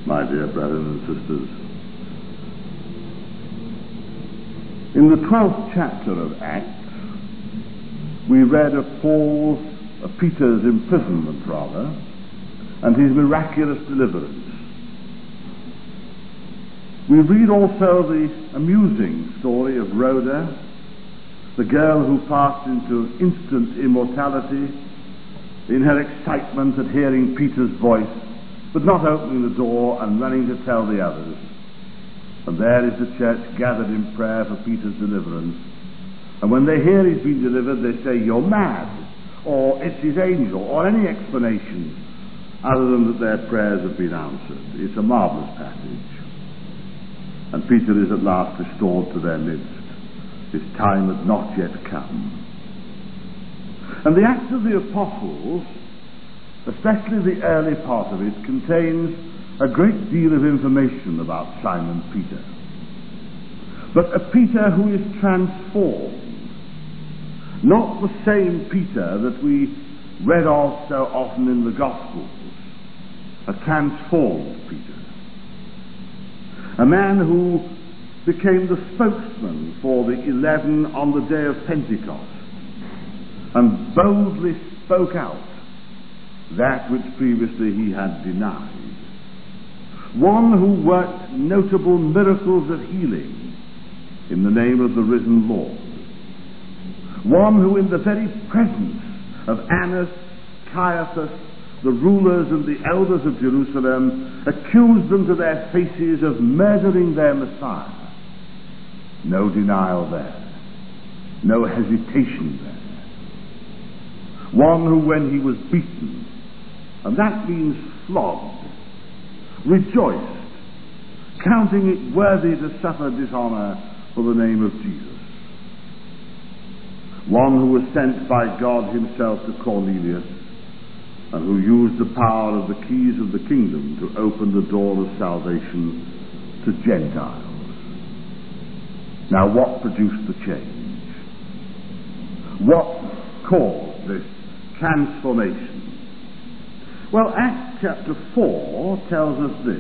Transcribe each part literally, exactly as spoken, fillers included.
my dear brothers and sisters. In the twelfth chapter of Acts, we read of Paul's, of Peter's imprisonment rather, and his miraculous deliverance. We read also the amusing story of Rhoda, the girl who passed into instant immortality in her excitement at hearing Peter's voice, but not opening the door and running to tell the others. And there is the church gathered in prayer for Peter's deliverance. And when they hear he's been delivered, they say, "You're mad," or "It's his angel," or any explanation other than that their prayers have been answered. It's a marvellous passage. And Peter is at last restored to their midst. His time had not yet come. And the Acts of the Apostles, especially the early part of it, contains a great deal of information about Simon Peter. But a Peter who is transformed. Not the same Peter that we read of so often in the Gospels. A transformed Peter. A man who became the spokesman for the eleven on the day of Pentecost and boldly spoke out that which previously he had denied. One who worked notable miracles of healing in the name of the risen Lord. One who in the very presence of Annas, Caiaphas, the rulers and the elders of Jerusalem, accused them to their faces of murdering their Messiah. No denial there. No hesitation there. One who, when he was beaten, and that means flogged, rejoiced, counting it worthy to suffer dishonor for the name of Jesus. One who was sent by God himself to Cornelius, and who used the power of the keys of the kingdom to open the door of salvation to Gentiles. Now, what produced the change? What caused this transformation? Well, Acts chapter four tells us this.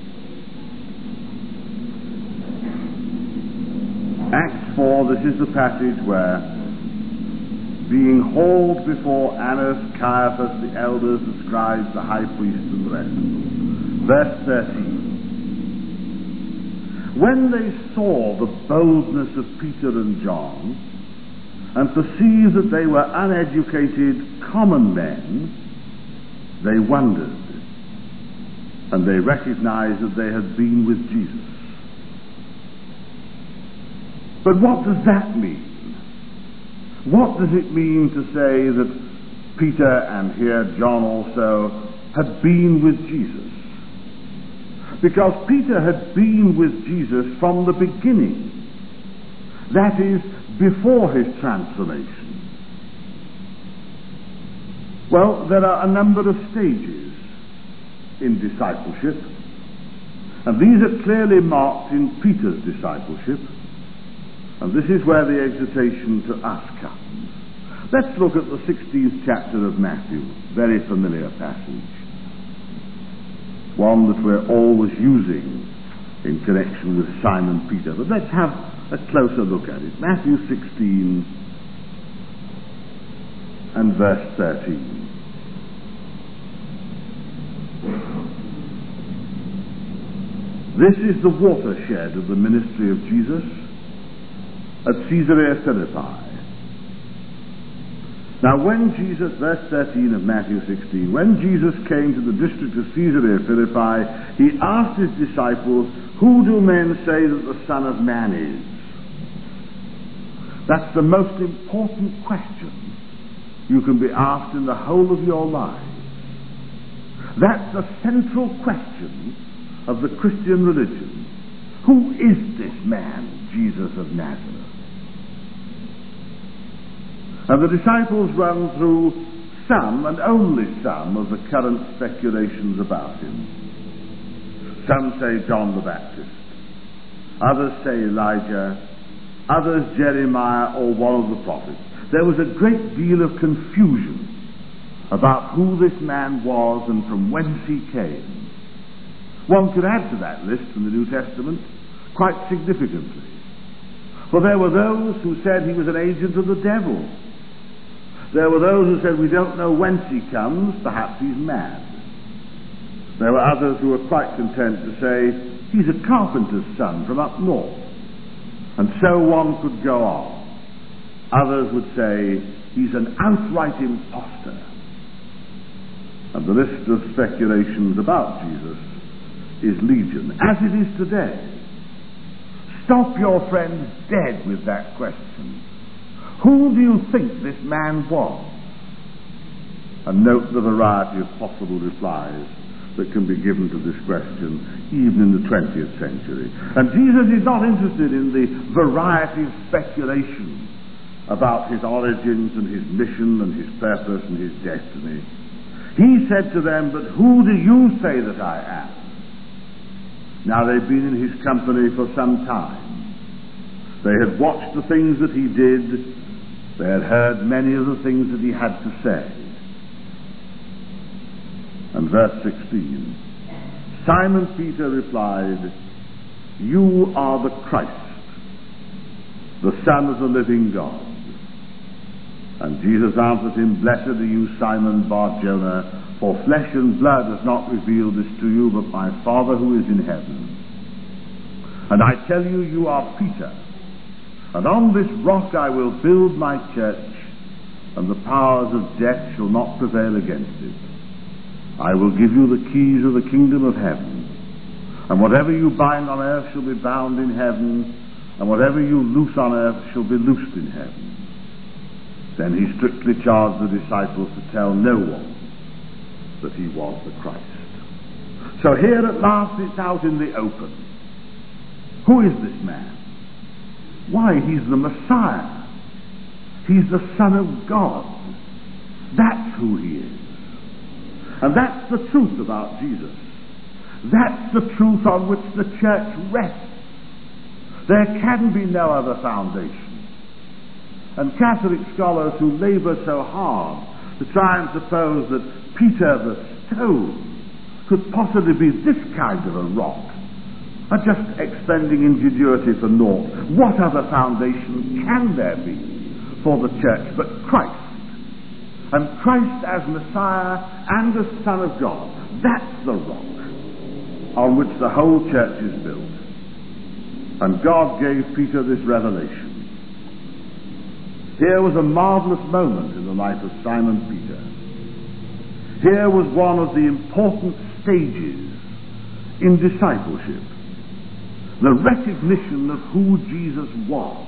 Acts four, this is the passage where, being hauled before Annas, Caiaphas, the elders, the scribes, the high priest, and the rest. Verse thirteen. When they saw the boldness of Peter and John, and perceived that they were uneducated common men, they wondered, and they recognized that they had been with Jesus. But what does that mean? What does it mean to say that Peter, and here John also, had been with Jesus? Because Peter had been with Jesus from the beginning. That is, before his transformation. Well, there are a number of stages in discipleship, and these are clearly marked in Peter's discipleship. And this is where the exhortation to us comes. Let's look at the sixteenth chapter of Matthew, very familiar passage. One that we're always using in connection with Simon Peter. But let's have a closer look at it. Matthew sixteen and verse thirteen. This is the watershed of the ministry of Jesus at Caesarea Philippi. Now when Jesus, verse thirteen of Matthew sixteen, when Jesus came to the district of Caesarea Philippi, he asked his disciples, "Who do men say that the Son of Man is?" That's the most important question you can be asked in the whole of your life. That's the central question of the Christian religion. Who is this man, Jesus of Nazareth? And the disciples run through some, and only some, of the current speculations about him. Some say John the Baptist. Others say Elijah. Others Jeremiah or one of the prophets. There was a great deal of confusion about who this man was and from whence he came. One could add to that list from the New Testament quite significantly. For there were those who said he was an agent of the devil. There were those who said, we don't know whence he comes, perhaps he's mad. There were others who were quite content to say, he's a carpenter's son from up north. And so one could go on. Others would say, he's an outright impostor. And the list of speculations about Jesus is legion, as it is today. Stop your friends dead with that question. Who do you think this man was? And note the variety of possible replies that can be given to this question, even in the twentieth century. And Jesus is not interested in the variety of speculation about his origins and his mission and his purpose and his destiny. He said to them, but who do you say that I am? Now they'd been in his company for some time. They had watched the things that he did. They had heard many of the things that he had to say. And verse sixteen, Simon Peter replied, you are the Christ, the Son of the living God. And Jesus answered him, blessed are you, Simon Bar-Jonah, for flesh and blood has not revealed this to you, but my Father who is in heaven. And I tell you, you are Peter, and on this rock I will build my church, and the powers of death shall not prevail against it. I will give you the keys of the kingdom of heaven, and whatever you bind on earth shall be bound in heaven, and whatever you loose on earth shall be loosed in heaven. Then he strictly charged the disciples to tell no one that he was the Christ. So here at last it's out in the open. Who is this man? Why, he's the Messiah. He's the Son of God. That's who he is. And that's the truth about Jesus. That's the truth on which the church rests. There can be no other foundation. And Catholic scholars who labor so hard to try and suppose that Peter the stone could possibly be this kind of a rock are just expending ingenuity for naught. What other foundation can there be for the church but Christ? And Christ as Messiah and as Son of God. That's the rock on which the whole church is built. And God gave Peter this revelation. Here was a marvelous moment in the life of Simon Peter. Here was one of the important stages in discipleship. The recognition of who Jesus was.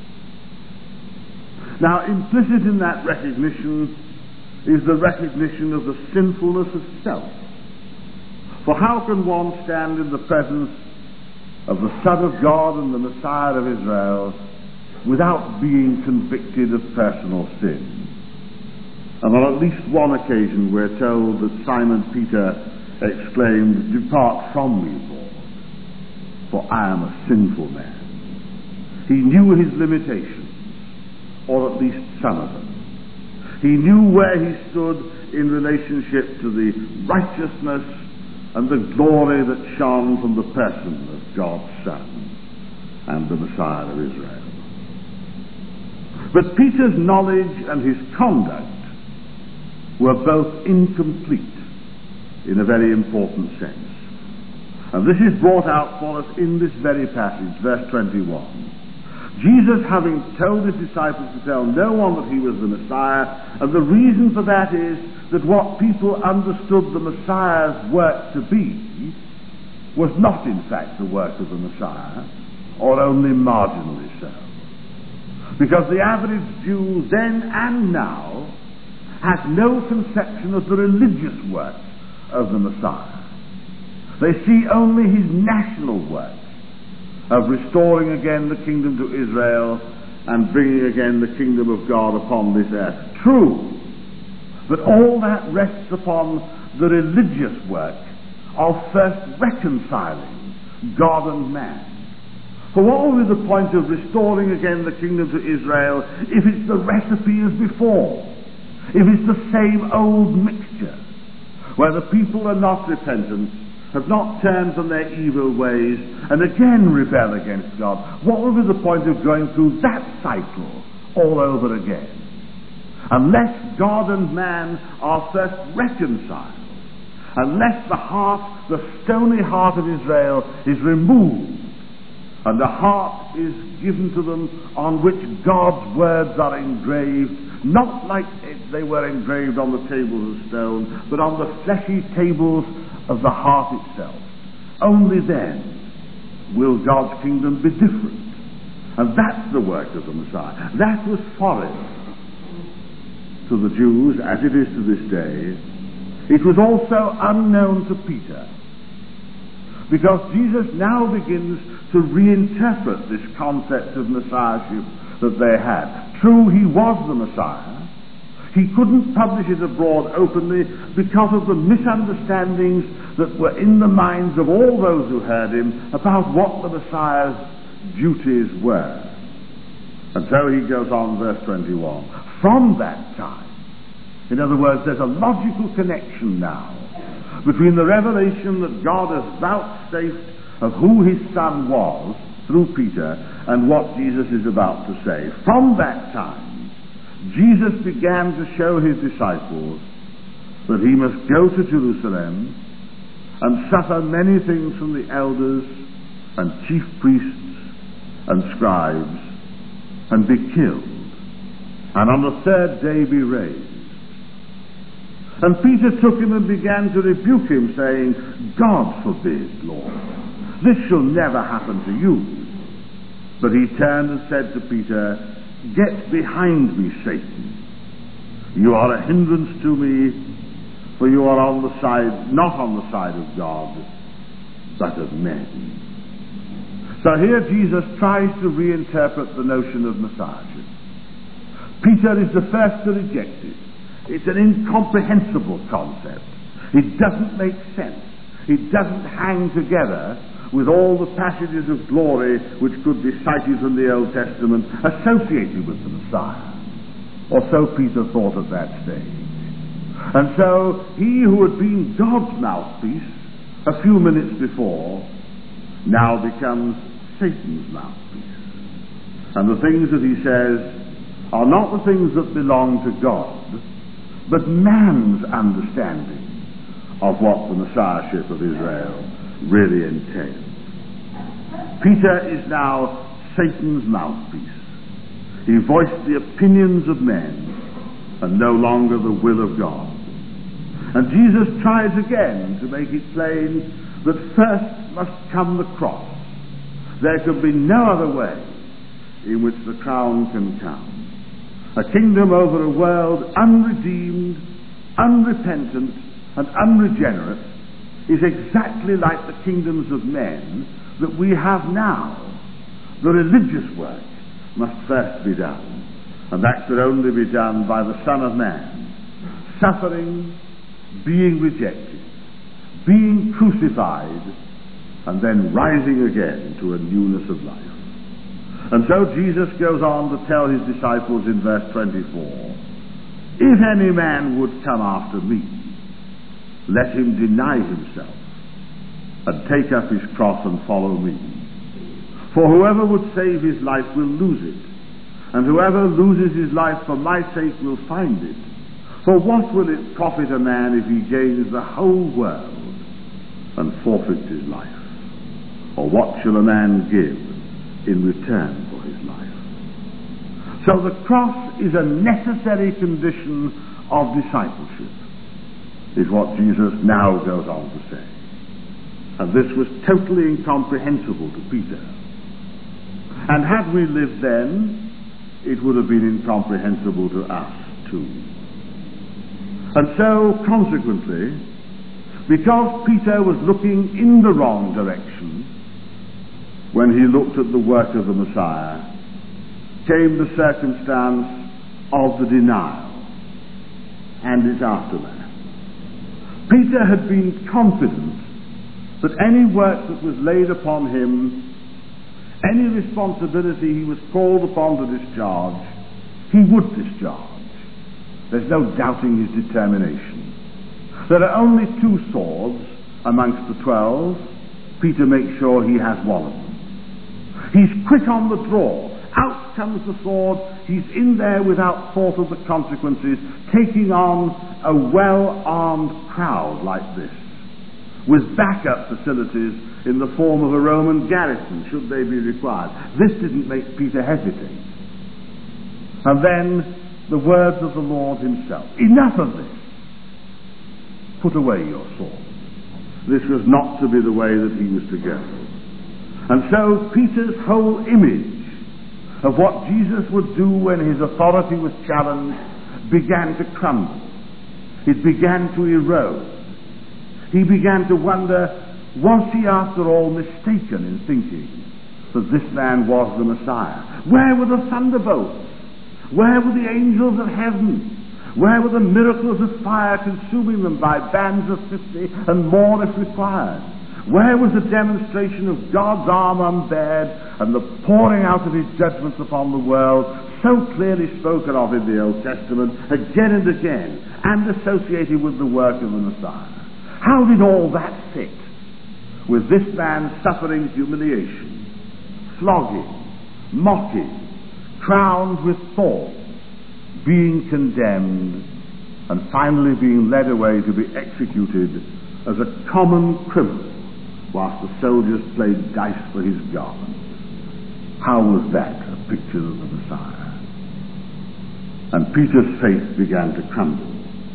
Now, implicit in that recognition is the recognition of the sinfulness of self. For how can one stand in the presence of the Son of God and the Messiah of Israel without being convicted of personal sin? And on at least one occasion we're told that Simon Peter exclaimed, depart from me, Lord, for I am a sinful man. He knew his limitations, or at least some of them. He knew where he stood in relationship to the righteousness and the glory that shone from the person of God's Son and the Messiah of Israel. But Peter's knowledge and his conduct were both incomplete in a very important sense. And this is brought out for us in this very passage, verse twenty-one. Jesus, having told his disciples to tell no one that he was the Messiah, and the reason for that is that what people understood the Messiah's work to be was not in fact the work of the Messiah, or only marginally so. Because the average Jew then and now has no conception of the religious work of the Messiah. They see only his national work of restoring again the kingdom to Israel and bringing again the kingdom of God upon this earth. True, but all that rests upon the religious work of first reconciling God and man. For what will be the point of restoring again the kingdom to Israel if it's the recipe as before? If it's the same old mixture, where the people are not repentant, have not turned from their evil ways and again rebel against God, what will be the point of going through that cycle all over again? Unless God and man are first reconciled, unless the heart, the stony heart of Israel is removed, and the heart is given to them on which God's words are engraved, not like they were engraved on the tables of stone, but on the fleshy tables of the heart itself. Only then will God's kingdom be different. And that's the work of the Messiah. That was foreign to the Jews, as it is to this day. It was also unknown to Peter, because Jesus now begins to reinterpret this concept of Messiahship that they had. True, he was the Messiah. He couldn't publish it abroad openly because of the misunderstandings that were in the minds of all those who heard him about what the Messiah's duties were. And so he goes on, verse twenty-one. From that time, in other words, there's a logical connection now between the revelation that God has vouchsafed of who his Son was through Peter and what Jesus is about to say. From that time, Jesus began to show his disciples that he must go to Jerusalem and suffer many things from the elders and chief priests and scribes and be killed, and on the third day be raised. And Peter took him and began to rebuke him, saying, God forbid, Lord, this shall never happen to you. But he turned and said to Peter, Get behind me, Satan. You are a hindrance to me, for you are on the side, not on the side of God, but of men. So here Jesus tries to reinterpret the notion of Messiahship. Peter is the first to reject it. It's an incomprehensible concept. It doesn't make sense. It doesn't hang together with all the passages of glory which could be cited from the Old Testament associated with the Messiah. Or so Peter thought at that stage. And so he who had been God's mouthpiece a few minutes before now becomes Satan's mouthpiece. And the things that he says are not the things that belong to God, but man's understanding of what the Messiahship of Israel really entails. Peter is now Satan's mouthpiece. He voiced the opinions of men and no longer the will of God. And Jesus tries again to make it plain that first must come the cross. There can be no other way in which the crown can come. A kingdom over a world unredeemed, unrepentant, and unregenerate is exactly like the kingdoms of men that we have now. The religious work must first be done, and that could only be done by the Son of Man, suffering, being rejected, being crucified, and then rising again to a newness of life. And so Jesus goes on to tell his disciples in verse twenty-four, If any man would come after me, let him deny himself and take up his cross and follow me. For whoever would save his life will lose it, and whoever loses his life for my sake will find it. For what will it profit a man if he gains the whole world and forfeits his life? Or what shall a man give in return for his life? So the cross is a necessary condition of discipleship, is what Jesus now goes on to say. And this was totally incomprehensible to Peter. And had we lived then, it would have been incomprehensible to us too. And so, consequently, because Peter was looking in the wrong direction when he looked at the work of the Messiah, came the circumstance of the denial and its aftermath. Peter had been confident that any work that was laid upon him, any responsibility he was called upon to discharge, he would discharge. There's no doubting his determination. There are only two swords amongst the twelve, Peter makes sure he has one of them. He's quick on the draw. Out comes the sword. He's in there without thought of the consequences, taking on a well-armed crowd like this, with backup facilities in the form of a Roman garrison, should they be required. This didn't make Peter hesitate. And then the words of the Lord himself. Enough of this. Put away your sword. This was not to be the way that he was to go. And so Peter's whole image of what Jesus would do when his authority was challenged began to crumble. It began to erode. He began to wonder, was he after all mistaken in thinking that this man was the Messiah? Where were the thunderbolts? Where were the angels of heaven? Where were the miracles of fire consuming them by bands of fifty and more if required? Where was the demonstration of God's arm unbared and the pouring out of his judgments upon the world, so clearly spoken of in the Old Testament again and again, and associated with the work of the Messiah? How did all that fit with this man suffering humiliation, flogging, mocking, crowned with thorns, being condemned, and finally being led away to be executed as a common criminal, whilst the soldiers played dice for his garment? How was that a picture of the Messiah? And Peter's faith began to crumble.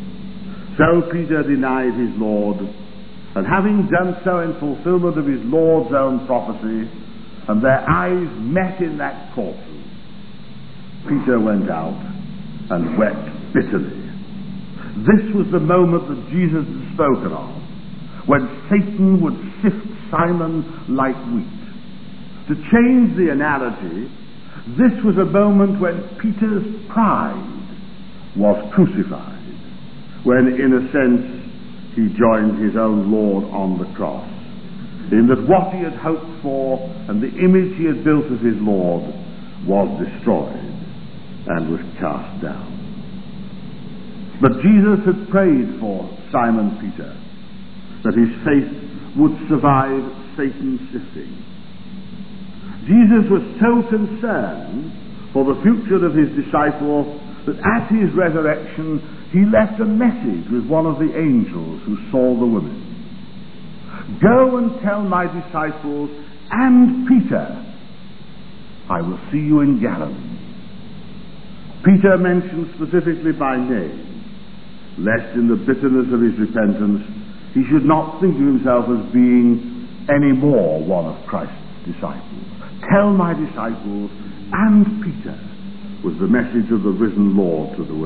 So Peter denied his Lord, and having done so in fulfillment of his Lord's own prophecy, and their eyes met in that courtroom, Peter went out and wept bitterly. This was the moment that Jesus had spoken of, when Satan would sift Simon like wheat. To change the analogy, this was a moment when Peter's pride was crucified, when in a sense he joined his own Lord on the cross, in that what he had hoped for and the image he had built of his Lord was destroyed and was cast down. But Jesus had prayed for Simon Peter, that his faith would survive Satan's sifting. Jesus was so concerned for the future of his disciple that at his resurrection he left a message with one of the angels who saw the women. Go and tell my disciples and Peter, I will see you in Galilee. Peter mentioned specifically by name, lest in the bitterness of his repentance he should not think of himself as being any more one of Christ's disciples. Tell my disciples and Peter was the message of the risen Lord to the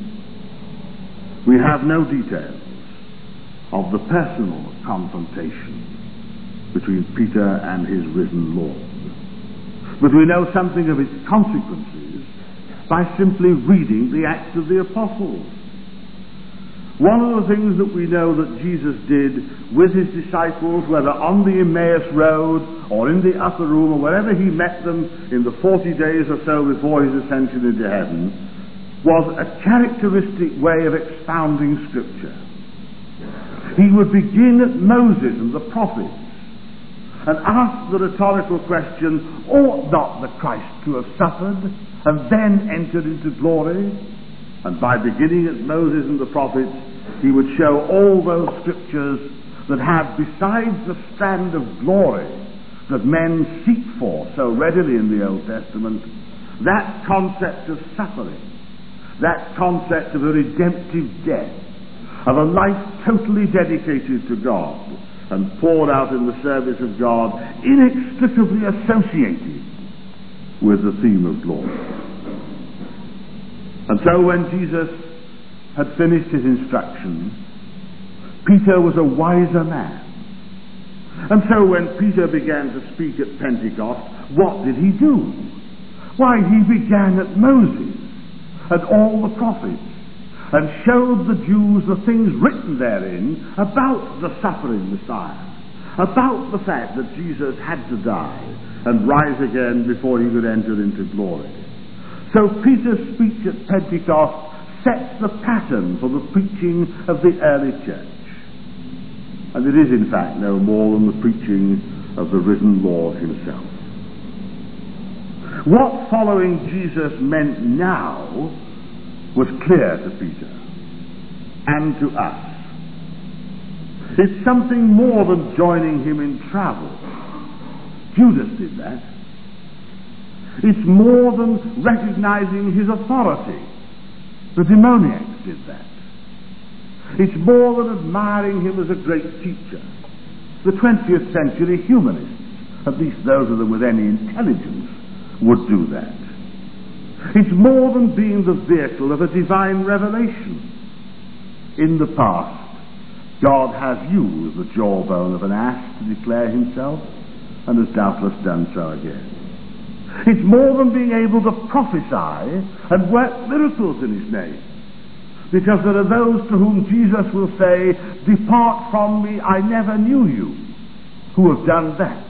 women. We have no details of the personal confrontation between Peter and his risen Lord, but we know something of its consequences by simply reading the Acts of the Apostles. One of the things that we know that Jesus did with his disciples, whether on the Emmaus Road or in the upper room or wherever he met them in the forty days or so before his ascension into heaven, was a characteristic way of expounding Scripture. He would begin at Moses and the prophets and ask the rhetorical question, ought not the Christ to have suffered and then entered into glory? And by beginning at Moses and the prophets, he would show all those scriptures that have, besides the strand of glory that men seek for so readily in the Old Testament, that concept of suffering, that concept of a redemptive death, of a life totally dedicated to God and poured out in the service of God, inextricably associated with the theme of glory. And so when Jesus had finished his instruction, Peter was a wiser man. And so when Peter began to speak at Pentecost, what did he do? Why, he began at Moses and all the prophets and showed the Jews the things written therein about the suffering Messiah, about the fact that Jesus had to die and rise again before he could enter into glory. So Peter's speech at Pentecost sets the pattern for the preaching of the early church. and it is in fact no more than the preaching of the risen Lord himself. What following Jesus meant now was clear to Peter and to us. It's something more than joining him in travel. Judas did that. It's more than recognizing his authority. The demoniacs did that. It's more than admiring him as a great teacher. The twentieth century humanists, at least those of them with any intelligence, would do that. It's more than being the vehicle of a divine revelation. In the past, God has used the jawbone of an ass to declare himself, and has doubtless done so again. It's more than being able to prophesy and work miracles in his name, because there are those to whom Jesus will say, "Depart from me, I never knew you," who have done that.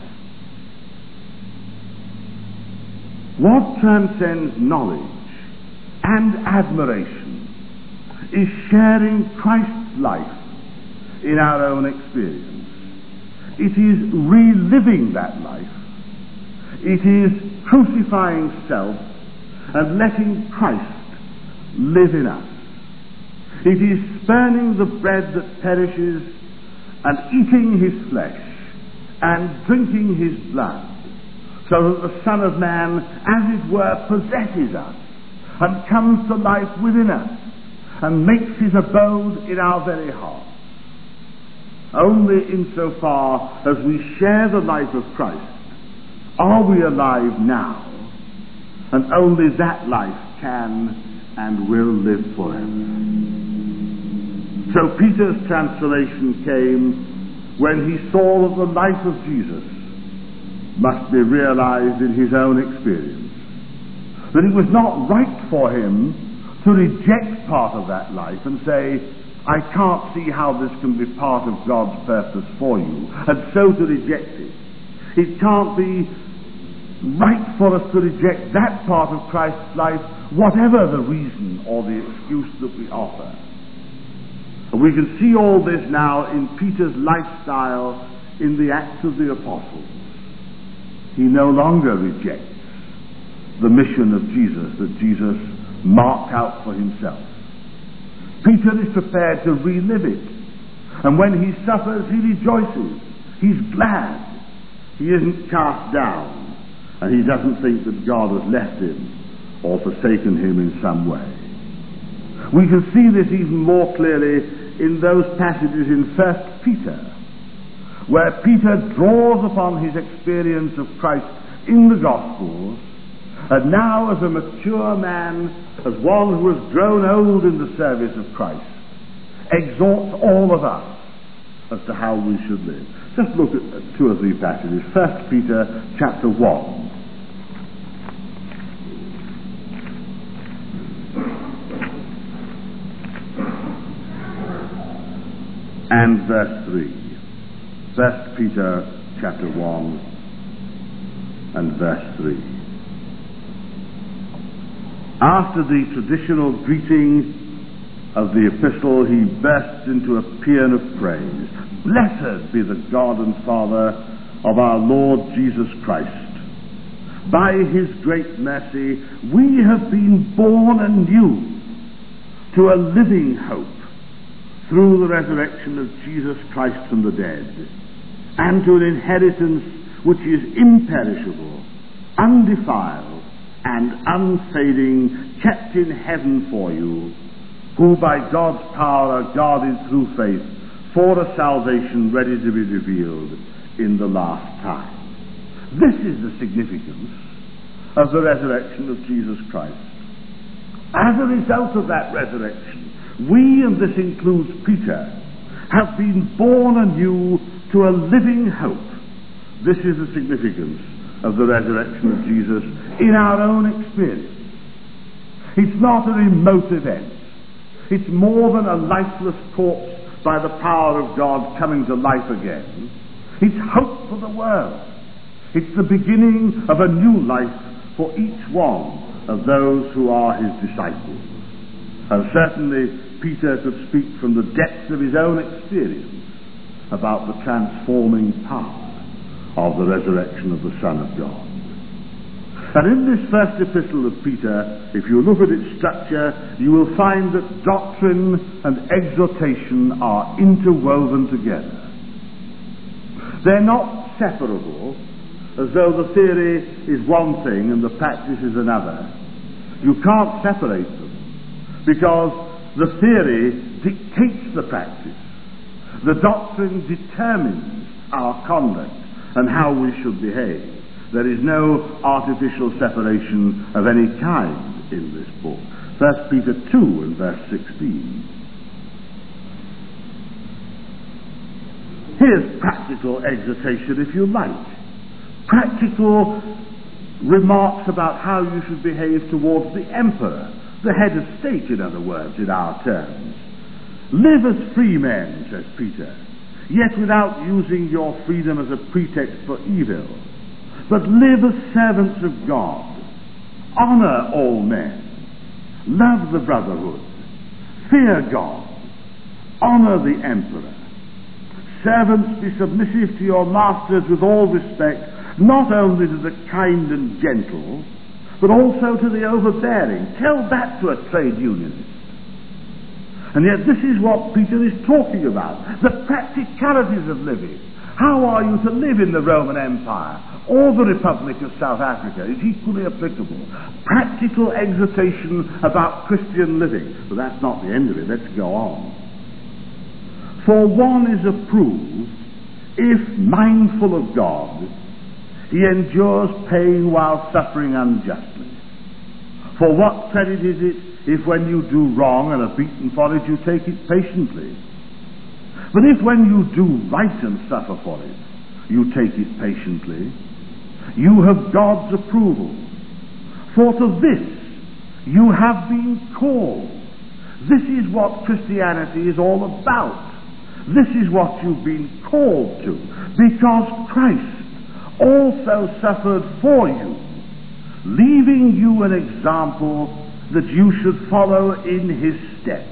What transcends knowledge and admiration is sharing Christ's life in our own experience. It is reliving that life. It is crucifying self and letting Christ live in us. It is spurning the bread that perishes and eating his flesh and drinking his blood, so that the Son of Man, as it were, possesses us and comes to life within us and makes his abode in our very hearts. Only insofar as we share the life of Christ are we alive now, and only that life can and will live forever. So Peter's transformation came when he saw that the life of Jesus must be realized in his own experience, that it was not right for him to reject part of that life and say, "I can't see how this can be part of God's purpose for you," and so to reject it. It can't be right for us to reject that part of Christ's life, whatever the reason or the excuse that we offer. And we can see all this now in Peter's lifestyle in the Acts of the Apostles. He no longer rejects the mission of Jesus that Jesus marked out for himself. Peter is prepared to relive it. And when he suffers, he rejoices. He's glad. He isn't cast down. And he doesn't think that God has left him or forsaken him in some way. We can see this even more clearly in those passages in First Peter, where Peter draws upon his experience of Christ in the Gospels, and now as a mature man, as one who has grown old in the service of Christ, exhorts all of us as to how we should live. Just look at two or three passages. First Peter chapter one. And verse three. First Peter chapter one and verse three. After the traditional greeting of the epistle, he bursts into a paean of praise. "Blessed be the God and Father of our Lord Jesus Christ. By his great mercy, we have been born anew to a living hope through the resurrection of Jesus Christ from the dead, and to an inheritance which is imperishable, undefiled, and unfading, kept in heaven for you, who by God's power are guarded through faith for a salvation ready to be revealed in the last time." This is the significance of the resurrection of Jesus Christ. As a result of that resurrection, we, and this includes Peter, have been born anew to a living hope. This is the significance of the resurrection of Jesus in our own experience. It's not a remote event. It's more than a lifeless corpse by the power of God coming to life again. It's hope for the world. It's the beginning of a new life for each one of those who are his disciples. And certainly Peter could speak from the depths of his own experience about the transforming power of the resurrection of the Son of God. And in this first epistle of Peter, if you look at its structure, you will find that doctrine and exhortation are interwoven together. They're not separable, as though the theory is one thing and the practice is another. You can't separate them, because the theory dictates the practice. The doctrine determines our conduct and how we should behave. There is no artificial separation of any kind in this book. First Peter two and verse sixteen. Here's practical exhortation, if you like. Practical remarks about how you should behave towards the emperor, the head of state, in other words, in our terms. Live as free men, says Peter, yet without using your freedom as a pretext for evil. But live as servants of God. Honor all men. Love the brotherhood. Fear God. Honor the emperor. Servants, be submissive to your masters with all respect, not only to the kind and gentle, but also to the overbearing. Tell that to a trade unionist. And yet this is what Peter is talking about. The practicalities of living. How are you to live in the Roman Empire or the Republic of South Africa is equally applicable. Practical exhortation about Christian living. But that's not the end of it. Let's go on. For one is approved if, mindful of God, he endures pain while suffering unjustly. For what credit is it if when you do wrong and are beaten for it, you take it patiently? But if when you do right and suffer for it, you take it patiently, you have God's approval. For to this you have been called. This is what Christianity is all about. This is what you've been called to, because Christ also suffered for you, leaving you an example that you should follow in his steps.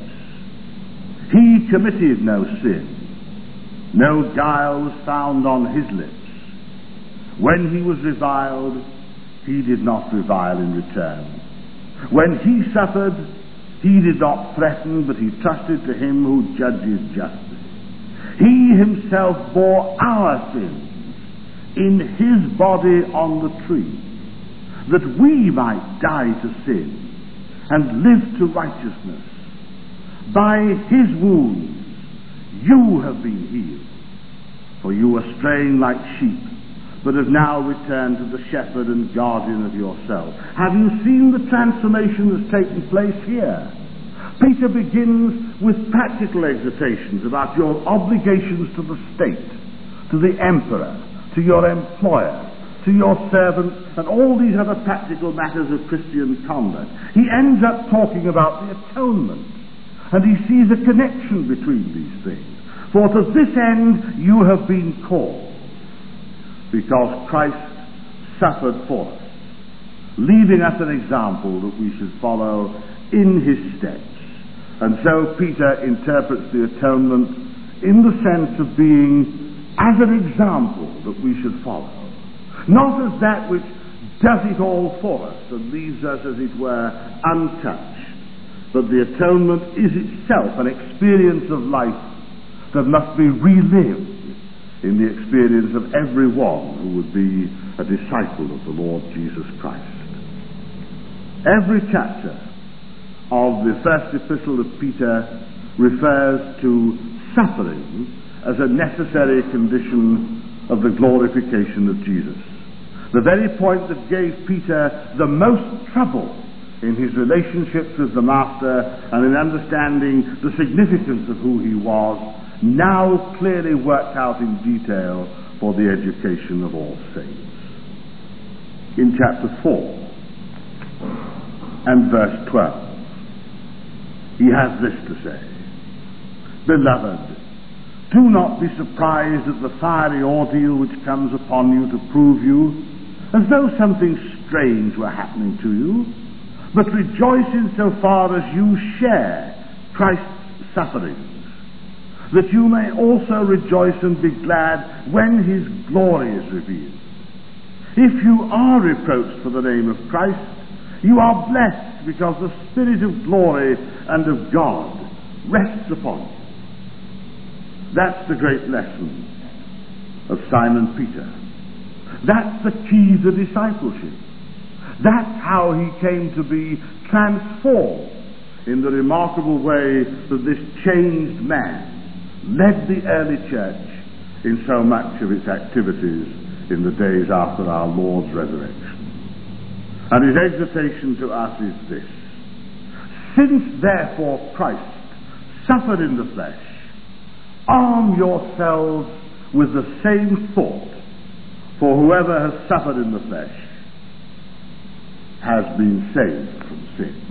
He committed no sin. No guile was found on his lips. When he was reviled, he did not revile in return. When he suffered, he did not threaten, but he trusted to him who judges justly. He himself bore our sins in his body on the tree, that we might die to sin and live to righteousness. By his wounds you have been healed, for you were straying like sheep, but have now returned to the shepherd and guardian of your soul. Have you seen the transformation that's taken place here? Peter begins with practical exhortations about your obligations to the state, to the emperor, to your employer, to your servants, and all these other practical matters of Christian conduct. He ends up talking about the atonement, and he sees a connection between these things. For to this end you have been called, because Christ suffered for us, leaving us an example that we should follow in his steps. And so Peter interprets the atonement in the sense of being as an example that we should follow. Not as that which does it all for us and leaves us, as it were, untouched. But the atonement is itself an experience of life that must be relived in the experience of everyone who would be a disciple of the Lord Jesus Christ. Every chapter of the first epistle of Peter refers to suffering as a necessary condition of the glorification of Jesus. The very point that gave Peter the most trouble in his relationships with the Master and in understanding the significance of who he was, now clearly worked out in detail for the education of all saints. In chapter four and verse twelve, he has this to say: Beloved, do not be surprised at the fiery ordeal which comes upon you to prove you, as though something strange were happening to you, but rejoice in so far as you share Christ's sufferings, that you may also rejoice and be glad when his glory is revealed. If you are reproached for the name of Christ, you are blessed because the Spirit of glory and of God rests upon you. That's the great lesson of Simon Peter. That's the key to discipleship. That's how he came to be transformed in the remarkable way that this changed man led the early church in so much of its activities in the days after our Lord's resurrection. And his exhortation to us is this: since therefore Christ suffered in the flesh, arm yourselves with the same thought, for whoever has suffered in the flesh has been saved from sin.